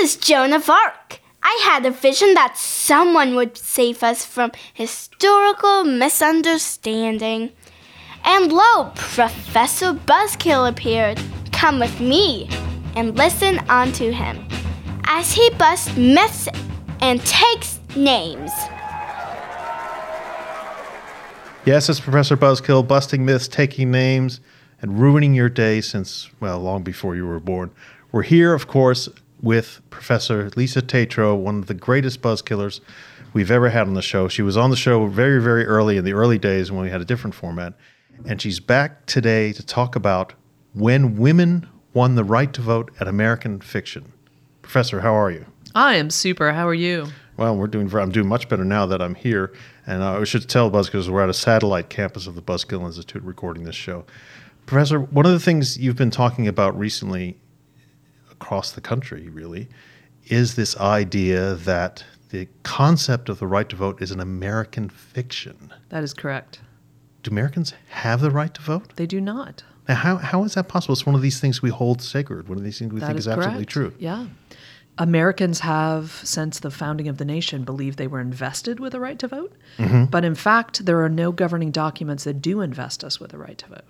is Joan of Arc. I had a vision that someone would save us from historical misunderstanding. And lo, Professor Buzzkill appeared. Come with me and listen unto him as he busts myths and takes names. Yes, it's Professor Buzzkill, busting myths, taking names, and ruining your day since, well, long before you were born. We're here, of course, with Professor Lisa Tetrault, one of the greatest buzzkillers we've ever had on the show. She was on the show very, very early in the early days when we had a different format. And she's back today to talk about when women won the right to vote at American fiction. Professor, how are you? I am super. How are you? Well, I'm doing much better now that I'm here. And I should tell Buzzkillers we're at a satellite campus of the Buzzkill Institute recording this show. Professor, one of the things you've been talking about recently across the country, really, is this idea that the concept of the right to vote is an American fiction. That is correct. Do Americans have the right to vote? They do not. Now, how is that possible? It's one of these things we hold sacred, one of these things we think is absolutely true. Yeah. Americans have, since the founding of the nation, believed they were invested with a right to vote. Mm-hmm. But in fact, there are no governing documents that do invest us with a right to vote.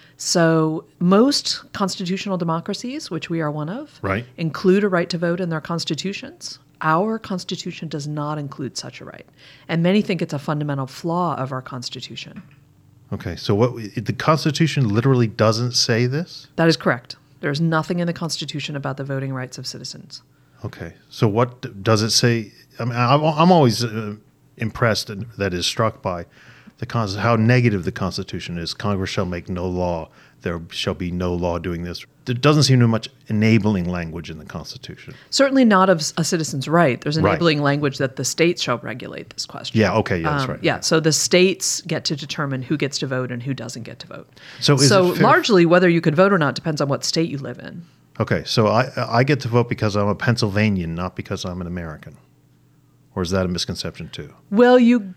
So most constitutional democracies, which we are one of, right, include a right to vote in their constitutions. Our Constitution does not include such a right. And many think it's a fundamental flaw of our Constitution. Okay, so the Constitution literally doesn't say this? That is correct. There's nothing in the Constitution about the voting rights of citizens. Okay, so what does it say? I mean, I'm always impressed, that is struck by how negative the Constitution is. Congress shall make no law. There shall be no law doing this. There doesn't seem to be much enabling language in the Constitution. Certainly not of a citizen's right. There's enabling language that the states shall regulate this question. Yeah, okay, yeah, that's right. Yeah, so the states get to determine who gets to vote and who doesn't get to vote. So largely whether you could vote or not depends on what state you live in. Okay, so I get to vote because I'm a Pennsylvanian, not because I'm an American. Or is that a misconception too? Well, you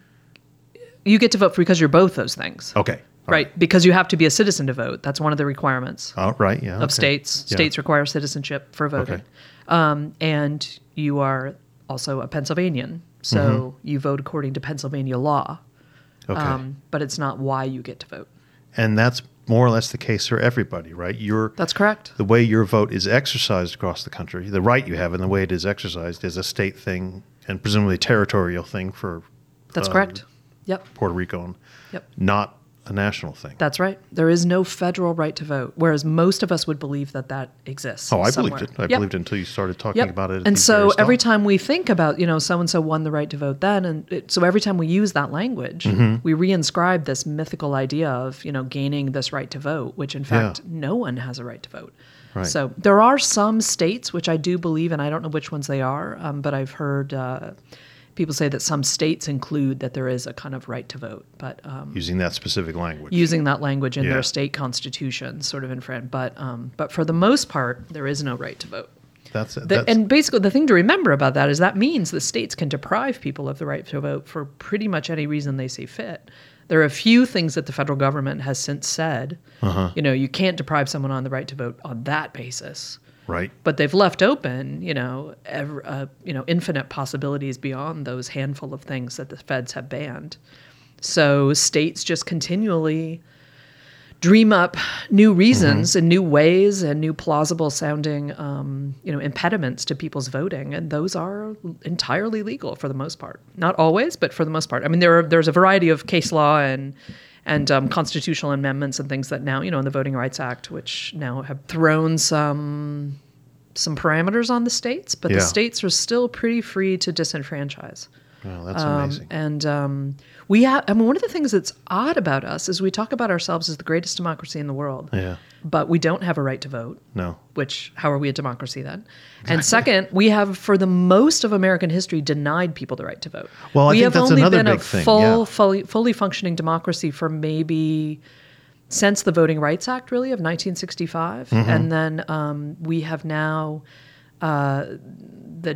get to vote because you're both those things. Okay. Right, because you have to be a citizen to vote. That's one of the requirements. Oh, right, yeah. Of states. Yeah. States require citizenship for voting. Okay. And you are also a Pennsylvanian, so you vote according to Pennsylvania law. Okay. But it's not why you get to vote. And that's more or less the case for everybody, right? That's correct. The way your vote is exercised across the country, the right you have and the way it is exercised is a state thing and presumably a territorial thing for That's correct. Yep. Puerto Rico, yep. Not a national thing. That's right. There is no federal right to vote, whereas most of us would believe that exists. Oh, I somewhere. believed it. I believed it until you started talking about it. And so every time we think about, so-and-so won the right to vote then, so every time we use that language, we reinscribe this mythical idea of, gaining this right to vote, which in fact, no one has a right to vote. Right. So there are some states, which I do believe, and I don't know which ones they are, but I've heard people say that some states include that there is a kind of right to vote, but using that specific language, in their state constitution, sort of in front. But for the most part, there is no right to vote. And basically, the thing to remember about that is that means the states can deprive people of the right to vote for pretty much any reason they see fit. There are a few things that the federal government has since said. You can't deprive someone on the right to vote on that basis. Right. But they've left open, infinite possibilities beyond those handful of things that the feds have banned. So states just continually dream up new reasons and new ways and new plausible sounding, impediments to people's voting. And those are entirely legal for the most part. Not always, but for the most part. I mean, there's a variety of case law and constitutional amendments and things that now, in the Voting Rights Act, which now have thrown some parameters on the states, but the states are still pretty free to disenfranchise. Wow, that's amazing. And we have, one of the things that's odd about us is we talk about ourselves as the greatest democracy in the world. Yeah. But we don't have a right to vote. No. Which, how are we a democracy then? Exactly. And second, we have, for the most of American history, denied people the right to vote. Well, I think that's another big thing. We have only been a fully functioning democracy for maybe since the Voting Rights Act, really, of 1965. And then we have now the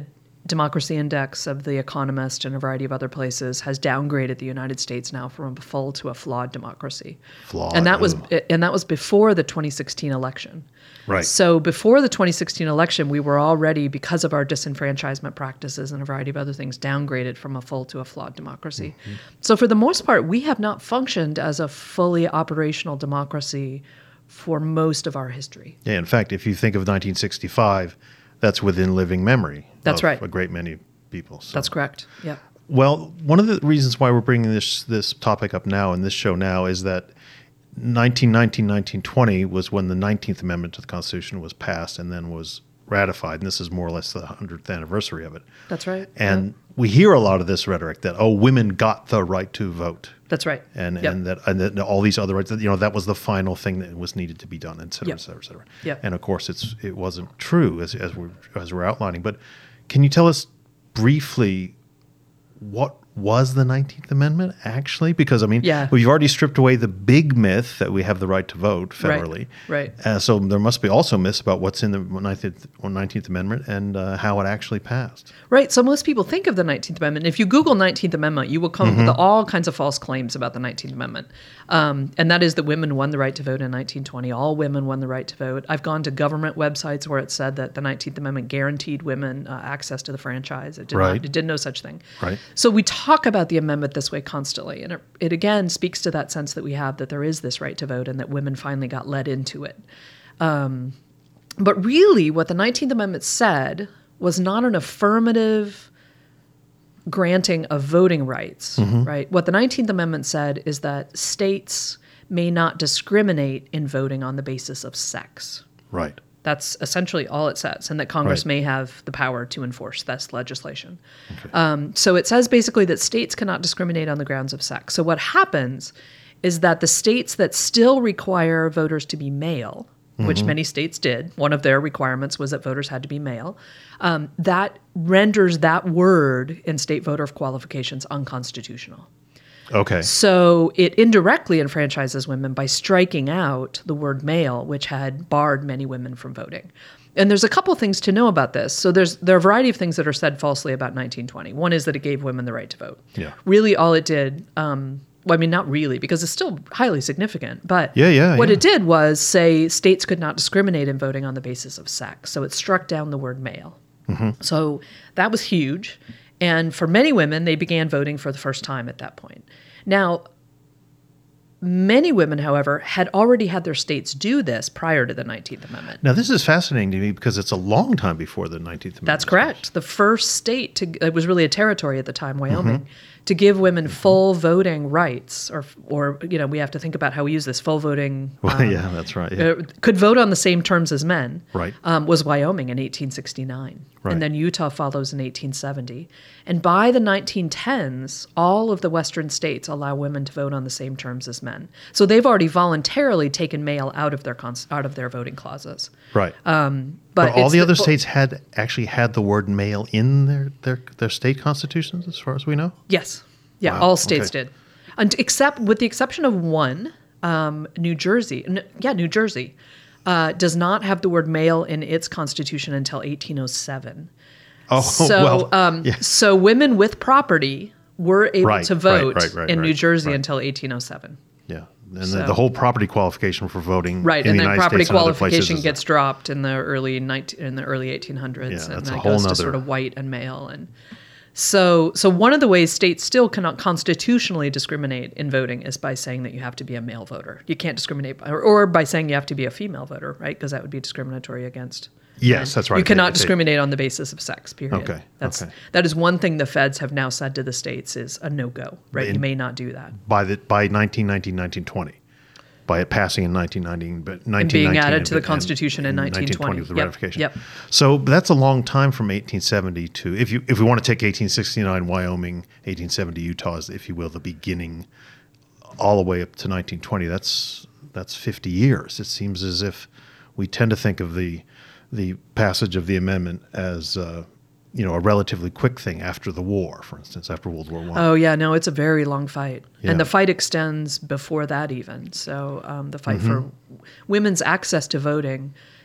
Democracy Index of The Economist and a variety of other places has downgraded the United States now from a full to a flawed democracy. Flawed. And that was before the 2016 election. Right. So before the 2016 election, we were already, because of our disenfranchisement practices and a variety of other things, downgraded from a full to a flawed democracy. Mm-hmm. So for the most part, we have not functioned as a fully operational democracy for most of our history. Yeah, in fact, if you think of 1965, that's within living memory. That's right. A great many people. So. That's correct. Yeah. Well, one of the reasons why we're bringing this topic up now in this show now is that 1919, 1920 was when the 19th Amendment to the Constitution was passed and then was ratified, and this is more or less the 100th anniversary of it. That's right. And we hear a lot of this rhetoric that, women got the right to vote. That's right. And that all these other rights, that was the final thing that was needed to be done, et cetera, et cetera, et cetera. Yep. And of course, it wasn't true as we're outlining. But can you tell us briefly what was the 19th Amendment actually? Because, we've already stripped away the big myth that we have the right to vote federally. Right. So there must be also myths about what's in the 19th Amendment and how it actually passed. Right. So most people think of the 19th Amendment. If you Google 19th Amendment, you will come up with all kinds of false claims about the 19th Amendment. And that is that women won the right to vote in 1920. All women won the right to vote. I've gone to government websites where it said that the 19th Amendment guaranteed women access to the franchise. It did not. It did no such thing. Right. So we talk about the amendment this way constantly. And it again speaks to that sense that we have that there is this right to vote and that women finally got led into it. But really what the 19th Amendment said was not an affirmative granting of voting rights, right? What the 19th Amendment said is that states may not discriminate in voting on the basis of sex. Right. That's essentially all it says, and that Congress may have the power to enforce this legislation. Okay. So it says basically that states cannot discriminate on the grounds of sex. So what happens is that the states that still require voters to be male, which many states did, one of their requirements was that voters had to be male, that renders that word in state voter qualifications unconstitutional. Okay. So it indirectly enfranchises women by striking out the word male, which had barred many women from voting. And there's a couple things to know about this. So there are a variety of things that are said falsely about 1920. One is that it gave women the right to vote. Yeah. Really all it did, not really, because it's still highly significant. But what it did was say states could not discriminate in voting on the basis of sex. So it struck down the word male. So that was huge. And for many women, they began voting for the first time at that point. Now, many women, however, had already had their states do this prior to the 19th Amendment. Now, this is fascinating to me because it's a long time before the 19th Amendment. That's correct. The first state, it was really a territory at the time, Wyoming, to give women full voting rights, or we have to think about how we use this, full voting. That's right. Yeah. Could vote on the same terms as men. Right. Was Wyoming in 1869. Right. And then Utah follows in 1870. And by the 1910s, all of the Western states allow women to vote on the same terms as men. So they've already voluntarily taken male out of their voting clauses. Right. But all the other states had actually had the word male in their state constitutions, as far as we know? Yes. Yeah, Wow. all states did. And with the exception of one, New Jersey. New Jersey does not have the word male in its constitution until 1807. So women with property were able to vote in New Jersey until 1807. Yeah. And the whole property qualification for voting in and the then United property States and other qualification places gets dropped in the early 1800s, and then it goes to sort of white and male. And so one of the ways states still cannot constitutionally discriminate in voting is by saying that you have to be a male voter. You can't discriminate, or by saying you have to be a female voter, right? Because that would be discriminatory against. Yes, that's right. You cannot discriminate on the basis of sex, period. Okay. That is one thing the feds have now said to the states is a no-go, right? You may not do that. By 1919, 1920. By it passing in 1919, but 1919 and being added to the Constitution in 1920 with the ratification. Yep. So that's a long time from 1870 to, if we want to take 1869 Wyoming, 1870 Utah as, if you will, the beginning, all the way up to 1920. That's 50 years. It seems as if we tend to think of the passage of the amendment as a relatively quick thing after the war, for instance, after World War I. Oh, yeah. No, it's a very long fight. Yeah. And the fight extends before that even. So the fight for women's access to voting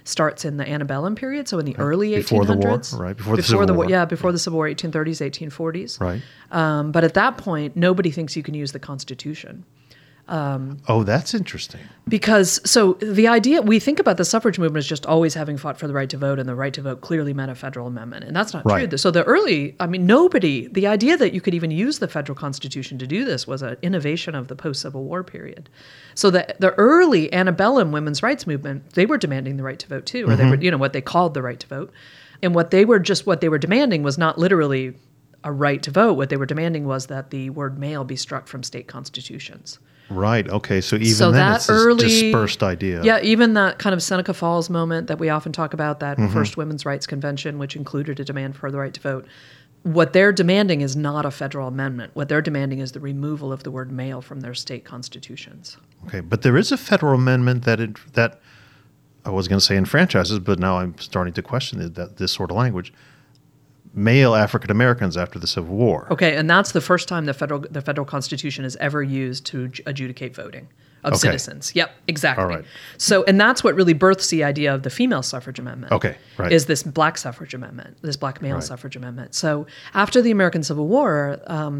starts in the antebellum period, so in the early 1800s. Before the war, right? Before the Civil War. Yeah, before the Civil War, 1830s, 1840s. Right. But at that point, nobody thinks you can use the Constitution. Oh, that's interesting. Because, so the idea, we think about the suffrage movement as just always having fought for the right to vote, and the right to vote clearly meant a federal amendment. And that's not Right. true. So the idea that you could even use the federal Constitution to do this was an innovation of the post-Civil War period. So the early antebellum women's rights movement, they were demanding the right to vote too, or they were, what they called the right to vote. And what they were demanding was not literally a right to vote. What they were demanding was that the word male be struck from state constitutions. Right. Okay. So even then, it's this dispersed idea. Yeah, even that kind of Seneca Falls moment that we often talk about, that first women's rights convention, which included a demand for the right to vote. What they're demanding is not a federal amendment. What they're demanding is the removal of the word male from their state constitutions. Okay, but there is a federal amendment that I was going to say enfranchises, but now I'm starting to question this sort of language. Male African Americans after the Civil War. Okay, and that's the first time the federal Constitution is ever used to adjudicate voting of citizens. Yep, exactly. All right. So, and that's what really births the idea of the female suffrage amendment. Okay, right. Is this black suffrage amendment, this black male suffrage amendment. So, after the American Civil War,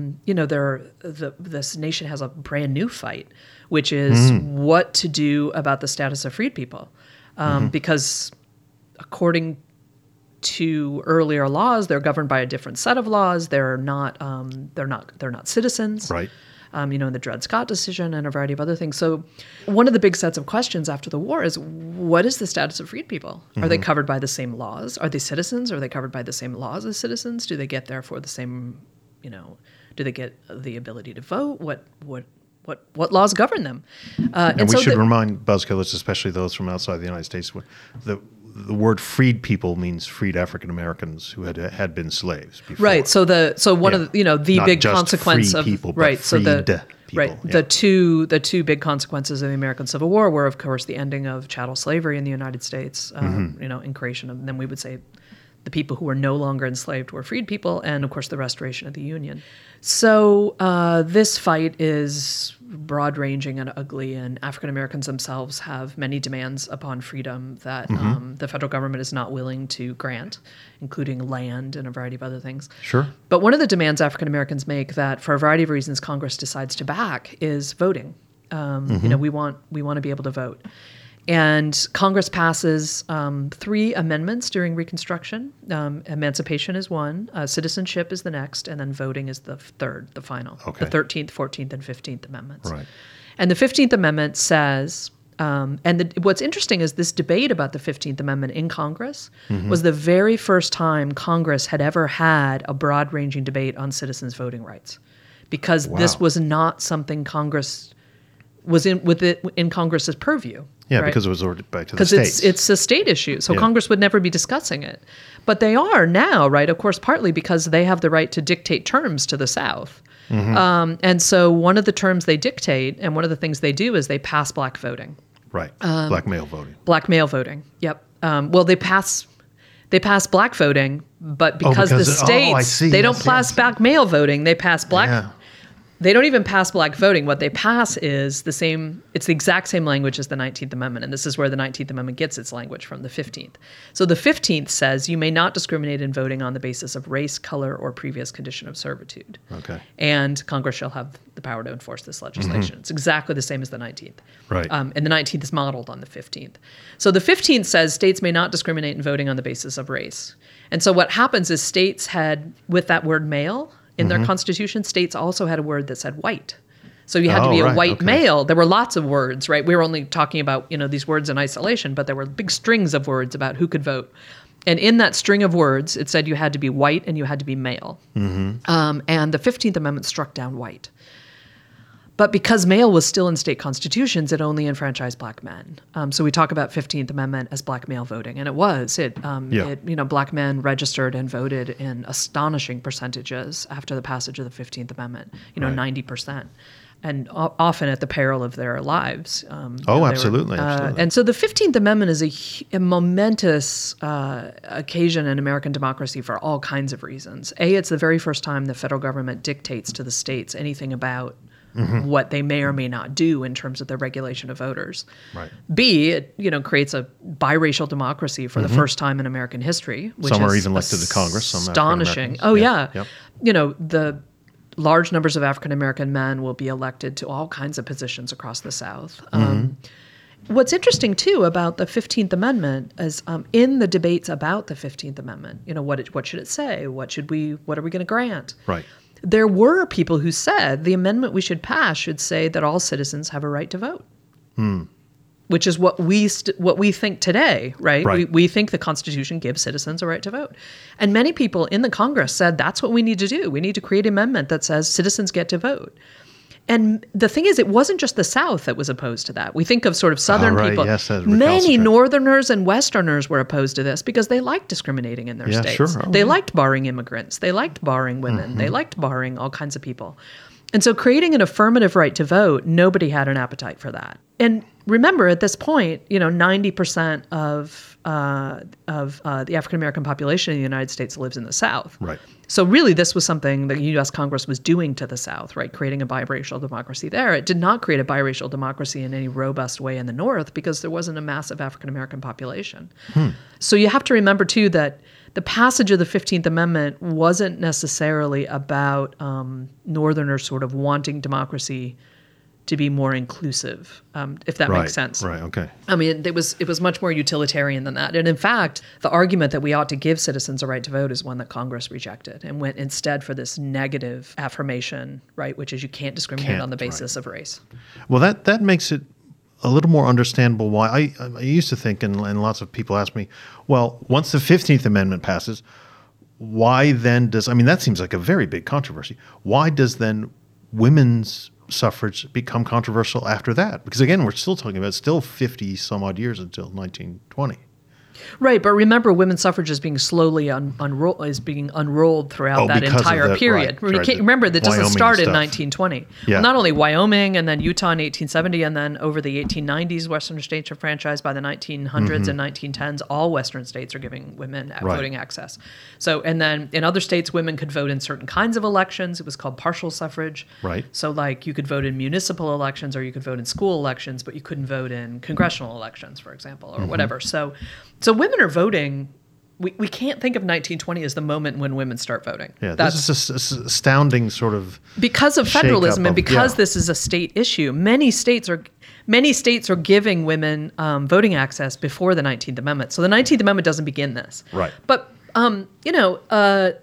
this nation has a brand new fight, which is what to do about the status of freed people, because according to earlier laws, they're governed by a different set of laws. They're not citizens. Right. In the Dred Scott decision and a variety of other things. So one of the big sets of questions after the war is, what is the status of freed people? Are they covered by the same laws? Are they citizens? Are they covered by the same laws as citizens? Do they get therefore the same, do they get the ability to vote? What laws govern them? And we should remind buzzkillers, especially those from outside the United States, the word freed people means freed African Americans who had been slaves before. Right. So one of the Not big just consequence free of people, but right. So freed people. the two big consequences of the American Civil War were, of course, the ending of chattel slavery in the United States. In creation of, then we would say the people who were no longer enslaved were freed people, and of course the restoration of the Union. So this fight is broad-ranging and ugly, and African Americans themselves have many demands upon freedom that the federal government is not willing to grant, including land and a variety of other things. Sure. But one of the demands African Americans make that, for a variety of reasons, Congress decides to back is voting. We want to be able to vote. And Congress passes 3 amendments during Reconstruction. Emancipation is one, citizenship is the next, and then voting is the third, the final. Okay. The 13th, 14th, and 15th Amendments. Right. And the 15th Amendment says, what's interesting is this debate about the 15th Amendment in Congress was the very first time Congress had ever had a broad-ranging debate on citizens' voting rights, because this was not something Congress was in Congress's purview. Yeah, right? because it was ordered back to the states. Because it's a state issue, so Congress would never be discussing it. But they are now, right? Of course, partly because they have the right to dictate terms to the South. And so one of the terms they dictate, and one of the things they do, is they pass black voting. Right. Black male voting. Black male voting. Yep. They pass black voting, but because the states they don't pass black male voting, they pass black. Yeah. They don't even pass black voting. What they pass is it's the exact same language as the 19th Amendment. And this is where the 19th Amendment gets its language from, the 15th. So the 15th says you may not discriminate in voting on the basis of race, color, or previous condition of servitude. Okay. And Congress shall have the power to enforce this legislation. It's exactly the same as the 19th. Right. And the 19th is modeled on the 15th. So the 15th says states may not discriminate in voting on the basis of race. And so what happens is states had, with that word male, in their constitution, states also had a word that said white. So you had to be a white male. There were lots of words, right? We were only talking about, these words in isolation, but there were big strings of words about who could vote. And in that string of words, it said you had to be white and you had to be male. And the 15th Amendment struck down white. But because male was still in state constitutions, it only enfranchised black men. So we talk about 15th Amendment as black male voting, and it was. Black men registered and voted in astonishing percentages after the passage of the 15th Amendment. 90%, and often at the peril of their lives. Absolutely. And so the 15th Amendment is a momentous occasion in American democracy for all kinds of reasons. It's the very first time the federal government dictates to the states anything about what they may or may not do in terms of the regulation of voters. Right. B, it creates a biracial democracy for the first time in American history, which Some is are even elected to Congress. Some astonishing. African-Americans. Oh yeah. Yep. The large numbers of African American men will be elected to all kinds of positions across the South. What's interesting too about the 15th Amendment is in the debates about the 15th Amendment, what should it say? What are we going to grant? Right. There were people who said the amendment we should pass should say that all citizens have a right to vote, which is what we think today, right? Right. We think the Constitution gives citizens a right to vote. And many people in the Congress said that's what we need to do. We need to create an amendment that says citizens get to vote. And the thing is, it wasn't just the South that was opposed to that. We think of sort of Southern right. people. Yes, that's many recalcitrant. Northerners and Westerners were opposed to this because they liked discriminating in their Yeah, states. sure. Oh, they yeah. liked barring immigrants. They liked barring women. They liked barring all kinds of people. And so creating an affirmative right to vote, nobody had an appetite for that. And remember, at this point, 90% of the African American population in the United States lives in the South. Right. So really, this was something the U.S. Congress was doing to the South, right? Creating a biracial democracy there. It did not create a biracial democracy in any robust way in the North because there wasn't a massive African American population. So you have to remember, too, that the passage of the 15th Amendment wasn't necessarily about Northerners sort of wanting democracy to be more inclusive, if that makes sense. Right. Okay. I mean, it was much more utilitarian than that. And in fact, the argument that we ought to give citizens a right to vote is one that Congress rejected and went instead for this negative affirmation, right, which is you can't discriminate on the basis of race. Well, that makes it a little more understandable why I used to think, and lots of people ask me, well, once the 15th Amendment passes, why then that seems like a very big controversy. Why does then women's suffrage become controversial after that? Because again, we're still talking about still 50 some odd years until 1920. Right, but remember, women's suffrage is being slowly unrolled throughout that because of entire that, period. right, right, Remember, that doesn't Wyoming start in stuff. 1920. Yeah. Well, not only Wyoming and then Utah in 1870, and then over the 1890s, Western states are franchised. By the 1900s and 1910s, all Western states are giving women voting access. So, and then in other states, women could vote in certain kinds of elections. It was called partial suffrage. Right. So, like, you could vote in municipal elections or you could vote in school elections, but you couldn't vote in congressional elections, for example, or whatever. So women are voting. We can't think of 1920 as the moment when women start voting. Yeah, this is an astounding sort of because of federalism shakeup and because yeah. this is a state issue. Many states are giving women voting access before the 19th Amendment. So the 19th Amendment doesn't begin this. Right. But the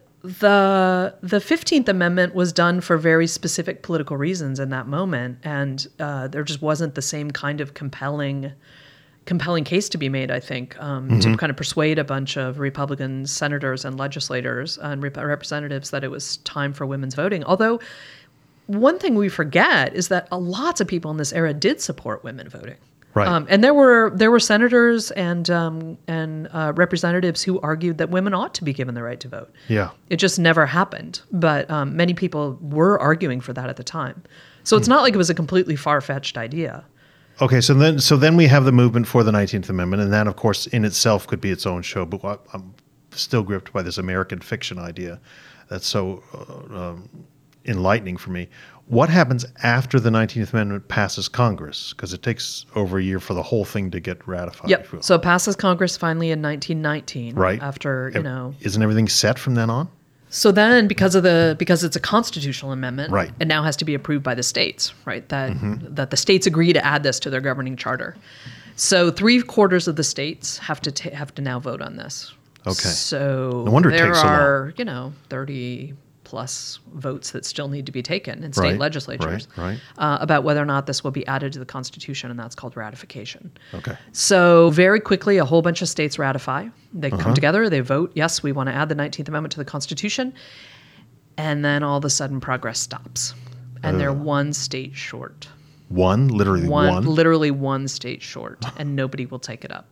15th Amendment was done for very specific political reasons in that moment, and there just wasn't the same kind of compelling case to be made, I think, to kind of persuade a bunch of Republican senators and legislators and representatives that it was time for women's voting. Although one thing we forget is that lots of people in this era did support women voting. Right. And there were senators and representatives who argued that women ought to be given the right to vote. Yeah. It just never happened. But many people were arguing for that at the time. So it's not like it was a completely far-fetched idea. Okay, so then we have the movement for the 19th Amendment, and that, of course, in itself could be its own show. But I'm still gripped by this American fiction idea that's so enlightening for me. What happens after the 19th Amendment passes Congress? Because it takes over a year for the whole thing to get ratified. Yep. So it passes Congress finally in 1919. Right. After, Isn't everything set from then on? So then, because it's a constitutional amendment, right. it now has to be approved by the states, right? That the states agree to add this to their governing charter. So 3/4 of the states have to now vote on this. Okay. So no wonder it there takes so long. are 30 plus votes that still need to be taken in state legislatures right. About whether or not this will be added to the Constitution, and that's called ratification. Okay. So very quickly, a whole bunch of states ratify. They come together, they vote, yes, we want to add the 19th Amendment to the Constitution, and then all of a sudden progress stops. And they're one state short. Literally one? Literally one state short, and nobody will take it up.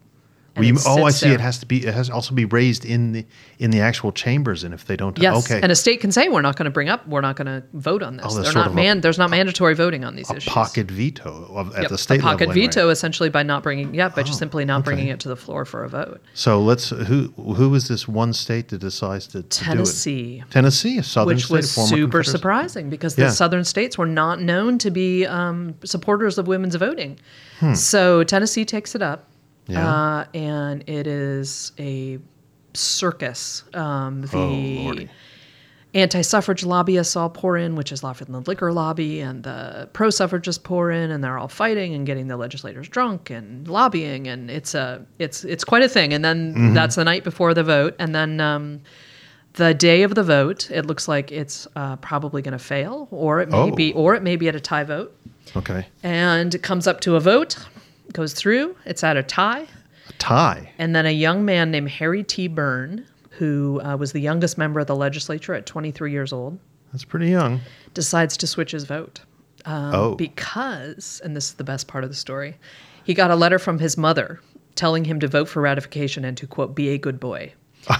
And I sits see. there. It has to also be raised in the actual chambers, and if they don't, Yes, okay, and a state can say we're not going to vote on this. Oh, They're sort not of there's not mandatory voting on these a issues. pocket veto at Yep, the state a pocket level. Anyway. veto essentially by not bringing by just simply not okay. bringing it to the floor for a vote. So who is this one state that decides to Tennessee. do it? Tennessee, a southern Which state, was a former super Confederate state. surprising because Yeah. the southern states were not known to be supporters of women's voting. So Tennessee takes it up, Yeah. and it is a circus. Lordy. Anti-suffrage lobbyists all pour in, which is often the liquor lobby, and the pro-suffragists pour in, and they're all fighting and getting the legislators drunk and lobbying, and it's quite a thing. And then that's the night before the vote, and then the day of the vote, it looks like it's probably going to fail, or it may be at a tie vote. Okay. And it comes up to a vote, goes through. It's at a tie, A tie. and then a young man named Harry T. Byrne, who was the youngest member of the legislature at 23 years old, That's pretty young. decides to switch his vote. Oh. Because, and this is the best part of the story, he got a letter from his mother telling him to vote for ratification and to, quote, be a good boy. Do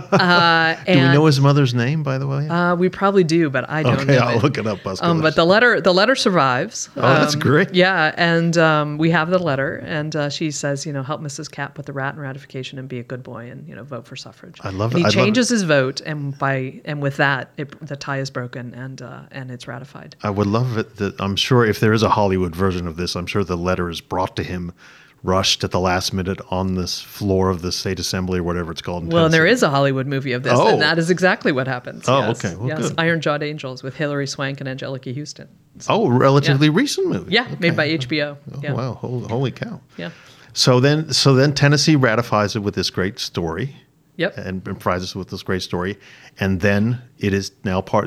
we know his mother's name, by the way? We probably do, but I don't Okay, know I'll it. look it up, Buskillers. But the letter survives. Oh, that's great. Yeah, and we have the letter, and she says, help Mrs. Capp put the rat in ratification and be a good boy and vote for suffrage. I love and it. He changes his vote, and with that, the tie is broken and it's ratified. I would love it. I'm sure if there is a Hollywood version of this, I'm sure the letter is brought to him, rushed at the last minute on this floor of the state assembly or whatever it's called. Well, and there is a Hollywood movie of this, Oh. and that is exactly what happens. Oh, yes. okay. Well, yes. good. Iron Jawed Angels with Hilary Swank and Angelica Houston. Oh, relatively recent movie. Yeah, made by HBO. Oh, Yeah. wow. Holy cow. Yeah. So then Tennessee ratifies it with this great story. Yep. And provides us with this great story. And then it is now from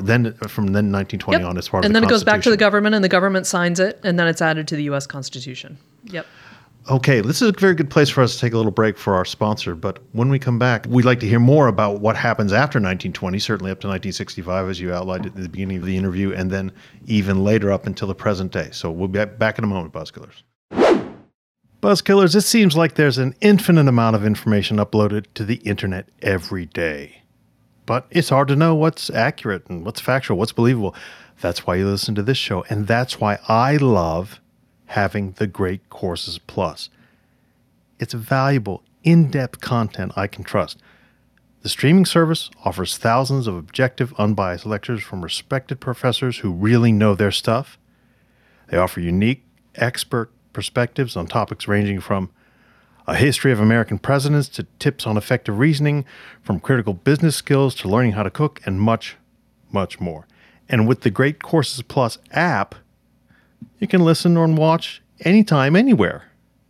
1920 Yep. on, it's part of and the then it goes back to the Constitution. government, and the government signs it, and then it's added to the U.S. Constitution. Yep. Okay, this is a very good place for us to take a little break for our sponsor. But when we come back, we'd like to hear more about what happens after 1920, certainly up to 1965, as you outlined at the beginning of the interview, and then even later up until the present day. So we'll be back in a moment, Buzzkillers. Buzzkillers, it seems like there's an infinite amount of information uploaded to the internet every day. But it's hard to know what's accurate and what's factual, what's believable. That's why you listen to this show, and that's why I love having the Great Courses Plus. It's valuable, in-depth content I can trust. The streaming service offers thousands of objective, unbiased lectures from respected professors who really know their stuff. They offer unique, expert perspectives on topics ranging from a history of American presidents to tips on effective reasoning, from critical business skills to learning how to cook, and much, much more. And with the Great Courses Plus app, you can listen or watch anytime, anywhere.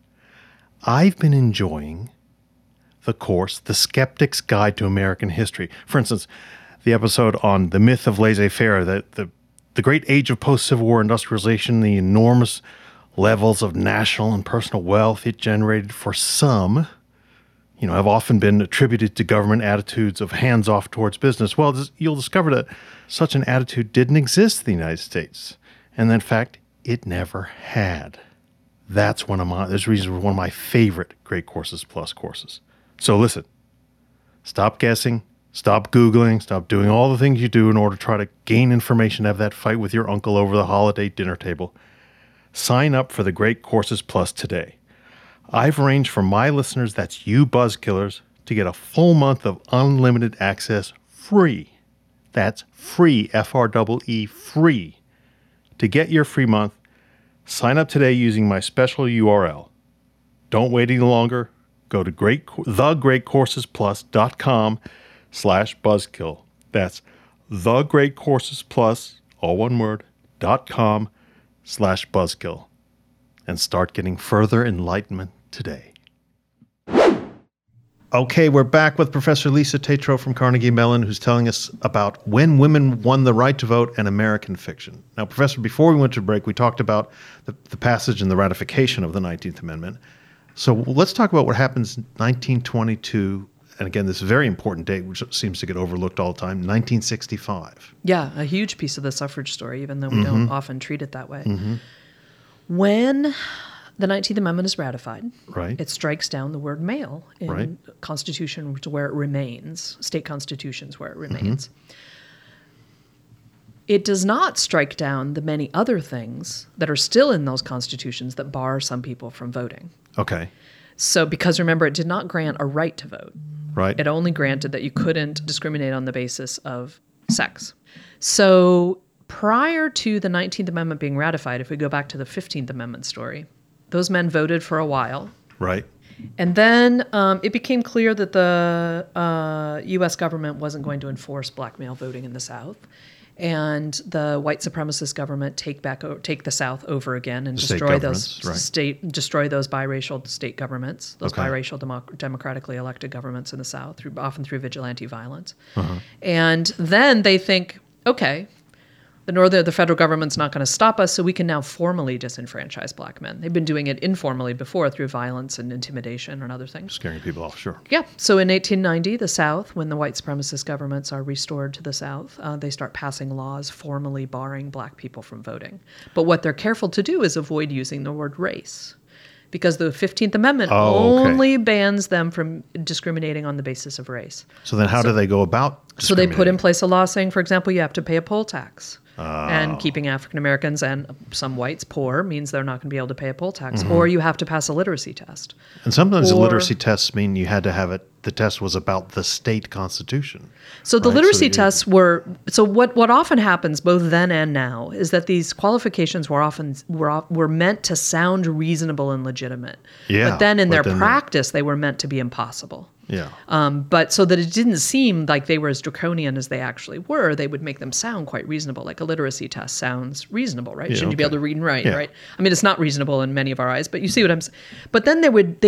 I've been enjoying the course, The Skeptic's Guide to American History. For instance, the episode on the myth of laissez-faire, the great age of post-Civil War industrialization, the enormous levels of national and personal wealth it generated for some, have often been attributed to government attitudes of hands-off towards business. Well, you'll discover that such an attitude didn't exist in the United States. And in fact, it never had. There's reason for one of my favorite Great Courses Plus courses. So listen, stop guessing, stop Googling, stop doing all the things you do in order to try to gain information, have that fight with your uncle over the holiday dinner table. Sign up for the Great Courses Plus today. I've arranged for my listeners, that's you Buzzkillers, to get a full month of unlimited access free. That's free, F-R-E-E, free. To get your free month, sign up today using my special URL. Don't wait any longer. Go to thegreatcoursesplus.com/buzzkill. That's thegreatcoursesplus, all one word, .com/buzzkill. And start getting further enlightenment today. Okay, we're back with Professor Lisa Tetrault from Carnegie Mellon, who's telling us about when women won the right to vote and American fiction. Now, Professor, before we went to break, we talked about the passage and the ratification of the 19th Amendment. So let's talk about what happens in 1922, and again, this very important date, which seems to get overlooked all the time, 1965. Yeah, a huge piece of the suffrage story, even though we don't often treat it that way. When The 19th Amendment is ratified. Right. It strikes down the word male in Right. Constitution where it remains, state constitutions where it remains. It does not strike down the many other things that are still in those constitutions that bar some people from voting. Okay. So, because remember, it did not grant a right to vote. Right. It only granted that you couldn't discriminate on the basis of sex. So, prior to the 19th Amendment being ratified, if we go back to the 15th Amendment story, those men voted for a while. Right. And then it became clear that the U.S. government wasn't going to enforce black male voting in the South. And the white supremacist government take the South over again and The state destroy those governments, right. destroy those biracial state governments, those Okay. biracial democratically elected governments in the South, often through vigilante violence. And then they think, okay, the federal government's not going to stop us, so we can now formally disenfranchise black men. They've been doing it informally before through violence and intimidation and other things. Scaring people off, sure. Yeah. So in 1890, the South, when the white supremacist governments are restored to the South, they start passing laws formally barring black people from voting. But what they're careful to do is avoid using the word race, because the 15th Amendment only bans them from discriminating on the basis of race. So then how do they go about So they put in discriminating? place a law saying, for example, you have to pay a poll tax. And keeping African Americans and some whites poor means they're not going to be able to pay a poll tax. Or you have to pass a literacy test. And sometimes the or- literacy tests mean you had to have it. The test was about the state constitution. So the Right, so literacy you- tests were, so what often happens both then and now is that these qualifications were meant to sound reasonable and legitimate. Yeah, But then in but their then they- practice, they were meant to be impossible. Yeah. But so that it didn't seem like they were as draconian as they actually were, they would make them sound quite reasonable. Like a literacy test sounds reasonable, right? Yeah, Shouldn't you be able okay. to read and write, Yeah. right? I mean, it's not reasonable in many of our eyes, but you see what I'm saying. But then they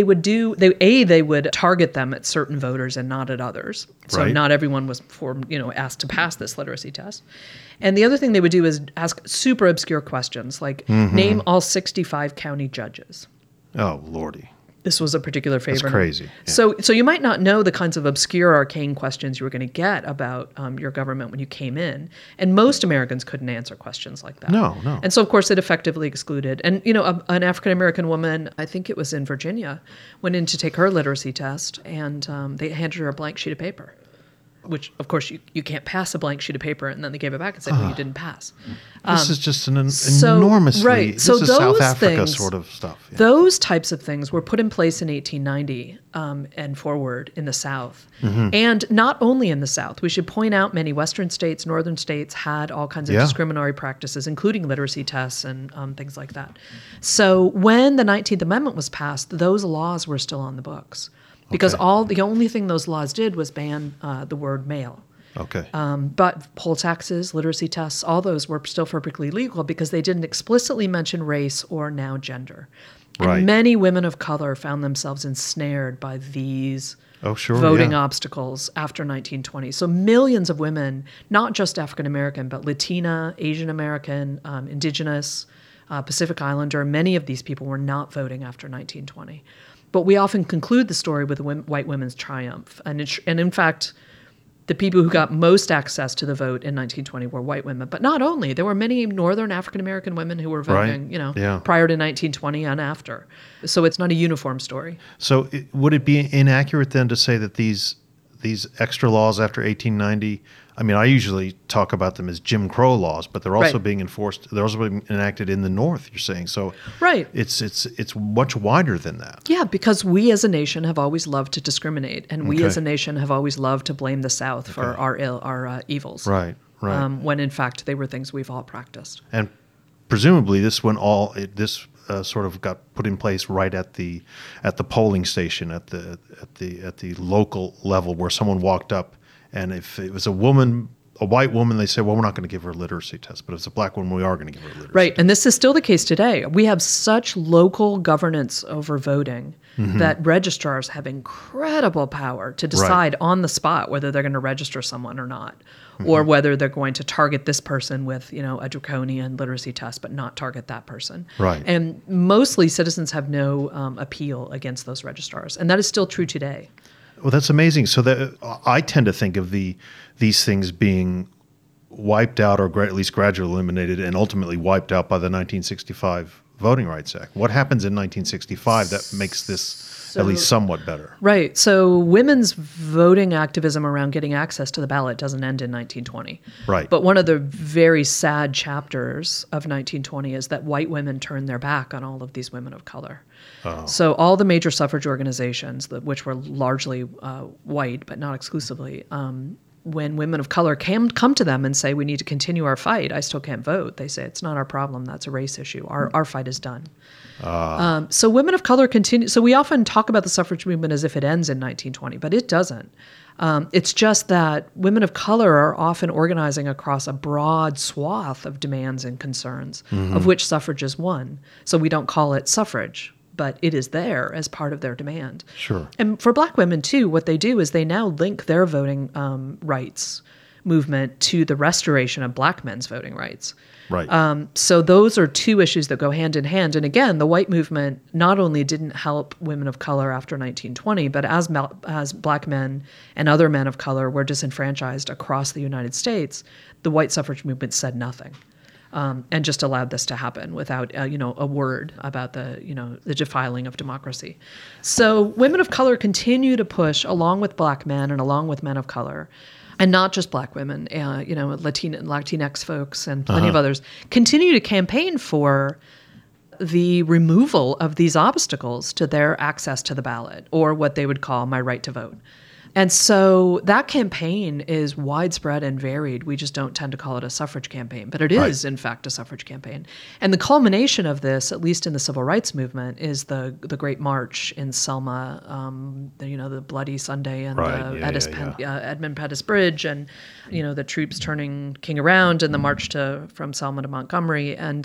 would target them at certain voters and not at others. So Right. not everyone was asked to pass this literacy test. And the other thing they would do is ask super obscure questions, like name all 65 county judges. Oh, Lordy. This was a particular favorite. That's crazy. Yeah. So you might not know the kinds of obscure, arcane questions you were going to get about your government when you came in, and most Americans couldn't answer questions like that. No. And so, of course, it effectively excluded. And an African American woman, I think it was in Virginia, went in to take her literacy test, and they handed her a blank sheet of paper, which, of course, you can't pass a blank sheet of paper, and then they gave it back and said, "Well, you didn't pass." This is just an so- enormously. right. This So is South those Africa things- sort of stuff. Yeah. Those types of things were put in place in 1890 and forward in the South. Mm-hmm. And not only in the South. We should point out many Western states, Northern states had all kinds of Yeah. discriminatory practices, including literacy tests and things like that. So when the 19th Amendment was passed, those laws were still on the books. Because Okay. the only thing those laws did was ban the word male. Okay. But poll taxes, literacy tests, all those were still perfectly legal because they didn't explicitly mention race or now gender. And Right. many women of color found themselves ensnared by these Oh, sure. voting yeah. obstacles after 1920. So millions of women, not just African American, but Latina, Asian American, Indigenous, Pacific Islander, many of these people were not voting after 1920. But we often conclude the story with white women's triumph. And in fact, the people who got most access to the vote in 1920 were white women. But not only. There were many Northern African American women who were voting, Right. Yeah. prior to 1920 and after. So it's not a uniform story. So would it be inaccurate then to say that these extra laws after 1890? I mean, I usually talk about them as Jim Crow laws, but they're also Right. being enforced. They're also being enacted in the North. You're saying so. Right. It's much wider than that. Yeah, because we as a nation have always loved to discriminate, and we Okay. as a nation have always loved to blame the South for our evils. Right. Right. When in fact they were things we've all practiced. And presumably this sort of got put in place right at the polling station at the local level, where someone walked up, and if it was a white woman, they said, well, we're not going to give her a literacy test, but if it's a black woman, we are going to give her a literacy Right, test. and this is still the case today. We have such local governance over voting that registrars have incredible power to decide on the spot whether they're going to register someone or not, or whether they're going to target this person with, a draconian literacy test, but not target that person. Right. And mostly citizens have no appeal against those registrars, and that is still true today. Well, that's amazing. So that I tend to think of these things being wiped out, or at least gradually eliminated, and ultimately wiped out by the 1965 Voting Rights Act. What happens in 1965 that makes this at least somewhat better? Right. So women's voting activism around getting access to the ballot doesn't end in 1920. Right. But one of the very sad chapters of 1920 is that white women turned their back on all of these women of color. Oh. So all the major suffrage organizations, which were largely white, but not exclusively, when women of color come to them and say, we need to continue our fight, I still can't vote, they say, it's not our problem, that's a race issue. Our fight is done. So women of color continue. So we often talk about the suffrage movement as if it ends in 1920, but it doesn't. It's just that women of color are often organizing across a broad swath of demands and concerns, of which suffrage is one. So we don't call it suffrage, but it is there as part of their demand. Sure. And for black women, too, what they do is they now link their voting rights movement to the restoration of black men's voting rights. Right. So those are two issues that go hand in hand. And again, the white movement not only didn't help women of color after 1920, but as black men and other men of color were disenfranchised across the United States, the white suffrage movement said nothing. And just allowed this to happen without, a word about the defiling of democracy. So women of color continue to push, along with black men and along with men of color, and not just black women, Latinx folks and plenty of others, continue to campaign for the removal of these obstacles to their access to the ballot, or what they would call my right to vote. And so that campaign is widespread and varied. We just don't tend to call it a suffrage campaign, but it is, in fact, a suffrage campaign. And the culmination of this, at least in the civil rights movement, is the Great March in Selma, the Bloody Sunday and Edmund Pettus Bridge, and the troops turning King around, and the march from Selma to Montgomery, and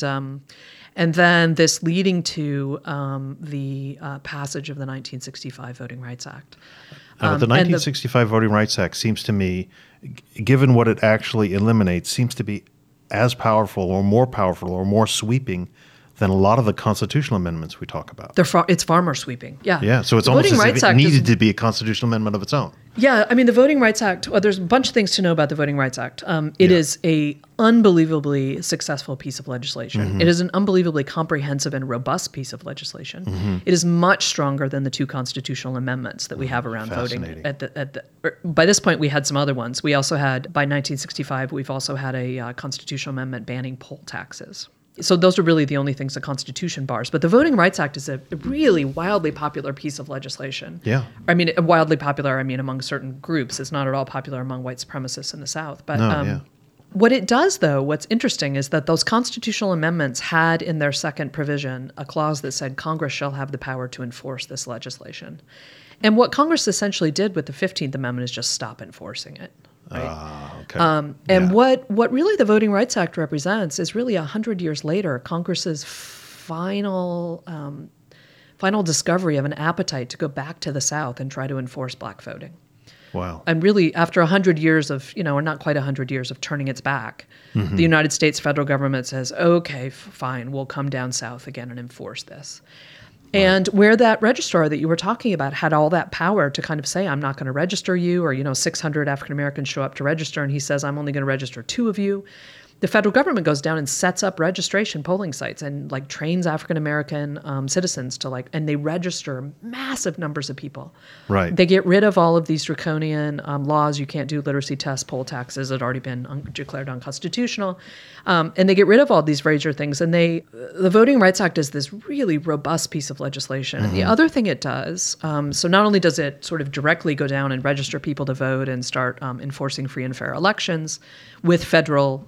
then this leading to the passage of the 1965 Voting Rights Act. The 1965 Voting Rights Act seems to me, given what it actually eliminates, seems to be as powerful or more sweeping than a lot of the constitutional amendments we talk about. It's far more sweeping. Yeah. Yeah. So it's almost as if it needed to be a constitutional amendment of its own. Yeah. I mean, the Voting Rights Act, there's a bunch of things to know about the Voting Rights Act. It is a unbelievably successful piece of legislation. It is an unbelievably comprehensive and robust piece of legislation. It is much stronger than the two constitutional amendments that we have around voting. By this point, we had some other ones. We also had, by 1965, we've also had a constitutional amendment banning poll taxes. So those are really the only things the Constitution bars. But the Voting Rights Act is a really wildly popular piece of legislation. Yeah. I mean, wildly popular, among certain groups. It's not at all popular among white supremacists in the South. But what it does, though, what's interesting is that those constitutional amendments had in their second provision a clause that said Congress shall have the power to enforce this legislation. And what Congress essentially did with the 15th Amendment is just stop enforcing it. Right? Okay. And what really the Voting Rights Act represents is really 100 years later, Congress's final discovery of an appetite to go back to the South and try to enforce black voting. Wow. And really, after 100 years of, or not quite 100 years of turning its back, the United States federal government says, okay, fine, we'll come down south again and enforce this. And where that registrar that you were talking about had all that power to kind of say, I'm not going to register you, or, 600 African Americans show up to register, and he says, I'm only going to register 2 of you. The federal government goes down and sets up registration polling sites and trains African American citizens to and they register massive numbers of people. Right. They get rid of all of these draconian laws. You can't do literacy tests, poll taxes had already been declared unconstitutional. And they get rid of all these major things. And the Voting Rights Act is this really robust piece of legislation. And the other thing it does, so not only does it sort of directly go down and register people to vote and start enforcing free and fair elections with federal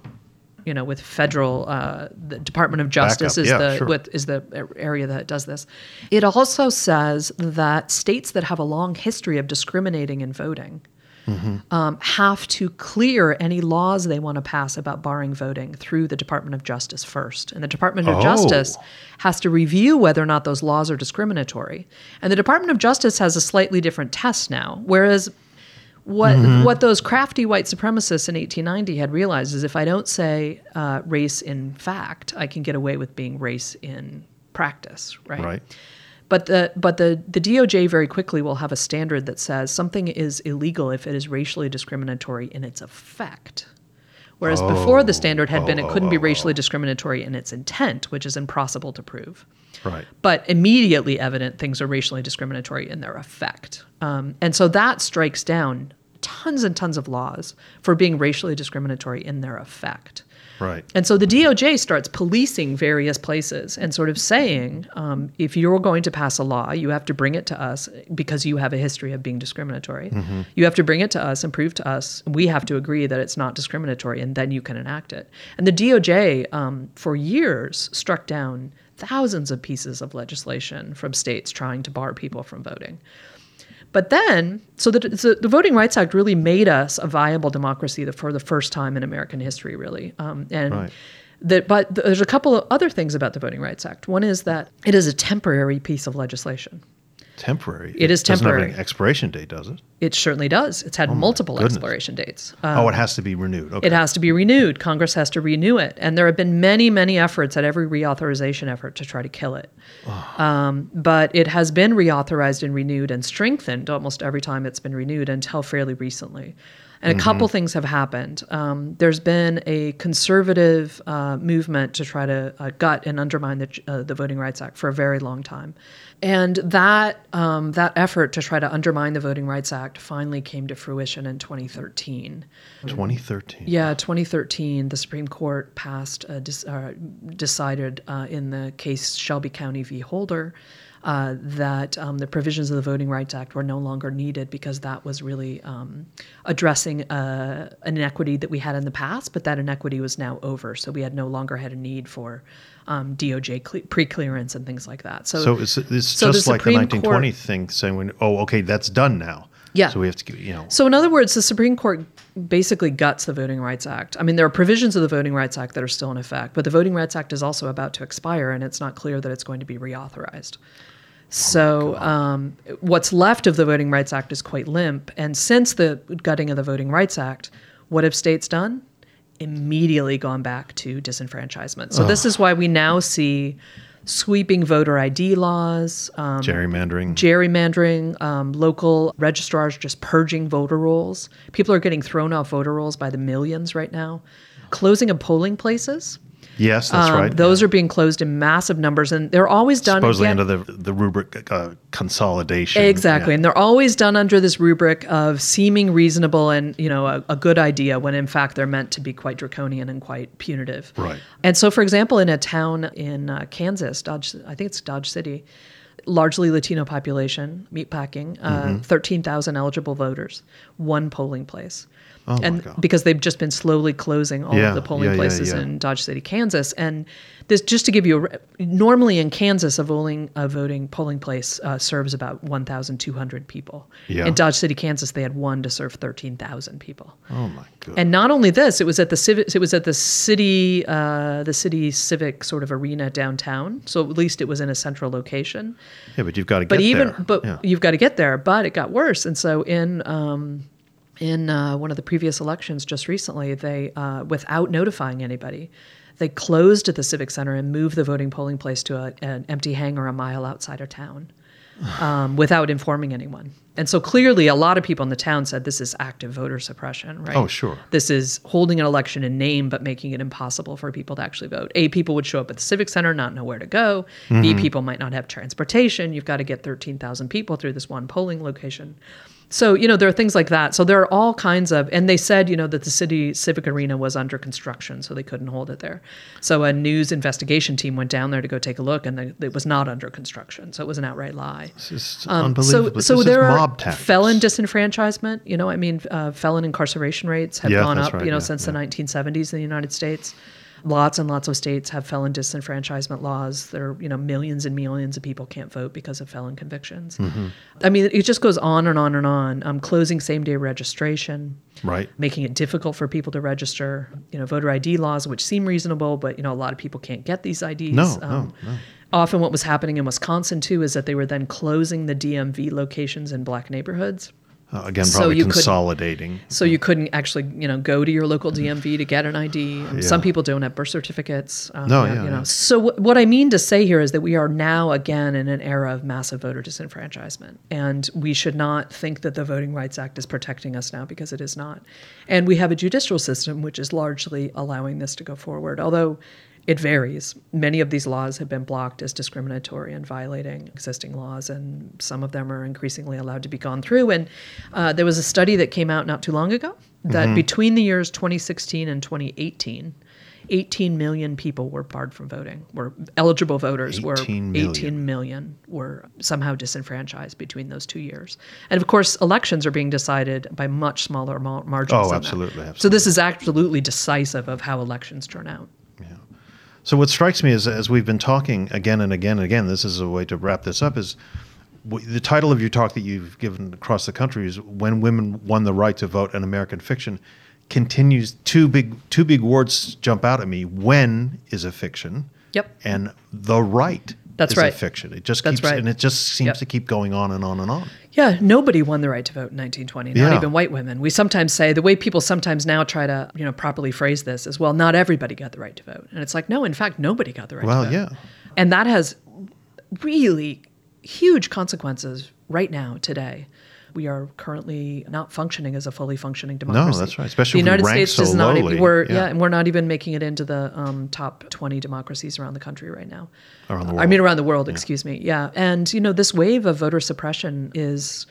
the Department of Justice is the area that does this. It also says that states that have a long history of discriminating in voting have to clear any laws they want to pass about barring voting through the Department of Justice first. And the Department of Justice has to review whether or not those laws are discriminatory. And the Department of Justice has a slightly different test now, whereas what those crafty white supremacists in 1890 had realized is if I don't say race in fact, I can get away with being race in practice, right? Right. But the DOJ very quickly will have a standard that says something is illegal if it is racially discriminatory in its effect. Whereas before, the standard had been it couldn't be racially discriminatory in its intent, which is impossible to prove. Right. But immediately evident things are racially discriminatory in their effect. And so that strikes down tons and tons of laws for being racially discriminatory in their effect. Right. And so the DOJ starts policing various places and sort of saying, if you're going to pass a law, you have to bring it to us because you have a history of being discriminatory. Mm-hmm. You have to bring it to us and prove to us. We have to agree that it's not discriminatory, and then you can enact it. And the DOJ, for years, struck down thousands of pieces of legislation from states trying to bar people from voting. But then, so the Voting Rights Act really made us a viable democracy for the first time in American history, really. But there's a couple of other things about the Voting Rights Act. One is that it is a temporary piece of legislation. Temporary? It is temporary. It doesn't have an expiration date, does it? It certainly does. It's had multiple expiration dates. It has to be renewed. Okay. It has to be renewed. Congress has to renew it. And there have been many, many efforts at every reauthorization effort to try to kill it. But it has been reauthorized and renewed and strengthened almost every time it's been renewed until fairly recently. And a couple things have happened. There's been a conservative movement to try to gut and undermine the Voting Rights Act for a very long time. And that effort to try to undermine the Voting Rights Act finally came to fruition in 2013. 2013? Yeah, 2013, the Supreme Court decided in the case Shelby County v. Holder that the provisions of the Voting Rights Act were no longer needed because that was really addressing an inequity that we had in the past, but that inequity was now over. So we no longer had a need for DOJ pre-clearance and things like that. So it's just like the 1920 thing saying, that's done now. Yeah. So we have to, So in other words, the Supreme Court basically guts the Voting Rights Act. I mean, there are provisions of the Voting Rights Act that are still in effect, but the Voting Rights Act is also about to expire, and it's not clear that it's going to be reauthorized. So what's left of the Voting Rights Act is quite limp. And since the gutting of the Voting Rights Act, what have states done? Immediately gone back to disenfranchisement. So this is why we now see sweeping voter ID laws, gerrymandering, local registrars just purging voter rolls. People are getting thrown off voter rolls by the millions right now. Closing of polling places. Yes, that's right. Those are being closed in massive numbers, and they're always done supposedly under the rubric consolidation. Exactly, and they're always done under this rubric of seeming reasonable and a good idea, when in fact they're meant to be quite draconian and quite punitive. Right. And so, for example, in a town in Kansas, I think it's Dodge City, largely Latino population, meatpacking, 13,000 eligible voters, one polling place. Oh, and because they've just been slowly closing all of the polling places in Dodge City, Kansas. And this, just to give you normally in Kansas, a voting polling place serves about 1,200 people. Yeah. In Dodge City, Kansas, they had one to serve 13,000 people. Oh my goodness. And not only this, it was at the city civic sort of arena downtown. So at least it was in a central location. Yeah, but you've got to get there. You've got to get there. But it got worse. And so in one of the previous elections just recently, they, without notifying anybody, they closed at the Civic Center and moved the voting polling place to an empty hangar a mile outside of town without informing anyone. And so clearly a lot of people in the town said this is active voter suppression, right? Oh, sure. This is holding an election in name but making it impossible for people to actually vote. A, people would show up at the Civic Center, not know where to go. Mm-hmm. B, people might not have transportation. You've got to get 13,000 people through this one polling location. So, there are things like that. So there are all kinds of, and they said, that the city civic arena was under construction, so they couldn't hold it there. So a news investigation team went down there to go take a look, and it was not under construction. So it was an outright lie. This is unbelievable. So this there is are mob tactics. Felon disenfranchisement. Felon incarceration rates have gone up, since the 1970s in the United States. Lots and lots of states have felon disenfranchisement laws. There are, millions and millions of people can't vote because of felon convictions. Mm-hmm. I mean, it just goes on and on and on. Closing same-day registration, right? Making it difficult for people to register. Voter ID laws, which seem reasonable, but a lot of people can't get these IDs. No. Often, what was happening in Wisconsin too is that they were then closing the DMV locations in black neighborhoods. Again, So probably you couldn't- consolidating. So you couldn't actually, go to your local DMV to get an ID. And Some people don't have birth certificates. Yeah. So what I mean to say here is that we are now again in an era of massive voter disenfranchisement, and we should not think that the Voting Rights Act is protecting us now, because it is not. And we have a judicial system which is largely allowing this to go forward, although it varies. Many of these laws have been blocked as discriminatory and violating existing laws, and some of them are increasingly allowed to be gone through. And there was a study that came out not too long ago that between the years 2016 and 2018, 18 million people were barred from voting, were eligible voters, 18 million were somehow disenfranchised between those 2 years. And of course, elections are being decided by much smaller margins. Oh, absolutely. So this is absolutely decisive of how elections turn out. So what strikes me is, as we've been talking again and again and again, this is a way to wrap this up, is the title of your talk that you've given across the country is "When Women Won the Right to Vote in American Fiction." Continues, two big words jump out at me. When is a fiction. Yep. And the right That's is right. a fiction. It just That's keeps, right. and it just seems Yep. to keep going on and on and on. Yeah, nobody won the right to vote in 1920, not Yeah. even white women. We sometimes say, the way people sometimes now try to, properly phrase this is, well, not everybody got the right to vote. And it's like, no, in fact, nobody got the right to vote. Yeah. And that has really huge consequences right now, today. We are currently not functioning as a fully functioning democracy. No, that's right. Especially the if we United rank States so does not lowly. and we're not even making it into the top 20 democracies around the country right now. Around the world. I mean, around the world, excuse me. Yeah. And, this wave of voter suppression is,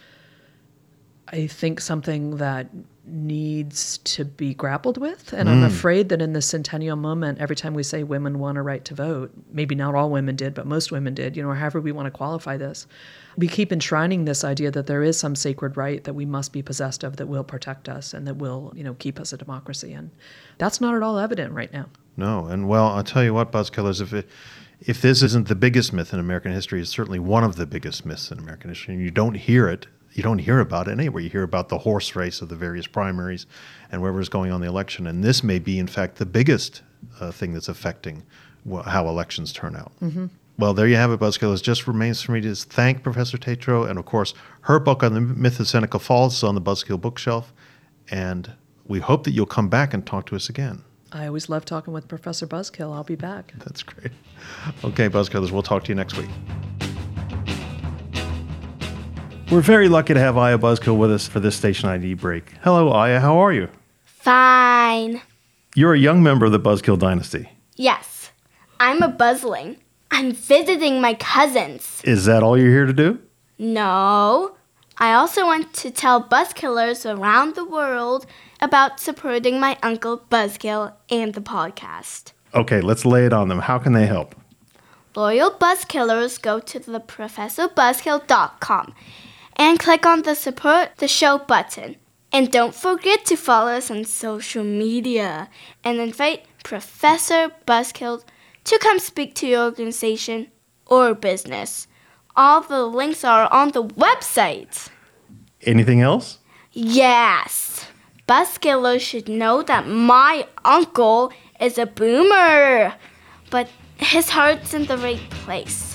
I think, something that needs to be grappled with. And I'm afraid that in the centennial moment, every time we say women won a right to vote, maybe not all women did, but most women did, or however we want to qualify this, we keep enshrining this idea that there is some sacred right that we must be possessed of that will protect us and that will, keep us a democracy. And that's not at all evident right now. No. And well, I'll tell you what, Buzzkillers, if this isn't the biggest myth in American history, it's certainly one of the biggest myths in American history. And you don't hear it. You don't hear about it anywhere. You hear about the horse race of the various primaries and whatever's going on in the election. And this may be, in fact, the biggest thing that's affecting how elections turn out. Mm-hmm. Well, there you have it, Buzzkillers. Just remains for me to thank Professor Tétrault. And, of course, her book on the myth of Seneca Falls is on the Buzzkill bookshelf. And we hope that you'll come back and talk to us again. I always love talking with Professor Buzzkill. I'll be back. That's great. Okay, Buzzkillers, we'll talk to you next week. We're very lucky to have Aya Buzzkill with us for this Station ID break. Hello, Aya. How are you? Fine. You're a young member of the Buzzkill dynasty. Yes, I'm a buzzling. I'm visiting my cousins. Is that all you're here to do? No, I also want to tell Buzzkillers around the world about supporting my Uncle Buzzkill and the podcast. Okay, let's lay it on them. How can they help? Loyal Buzzkillers go to theprofessorbuzzkill.com and click on the Support the Show button. And don't forget to follow us on social media and invite Professor Buzzkill to come speak to your organization or business. All the links are on the website. Anything else? Yes. Buzzkillers should know that my uncle is a boomer, but his heart's in the right place.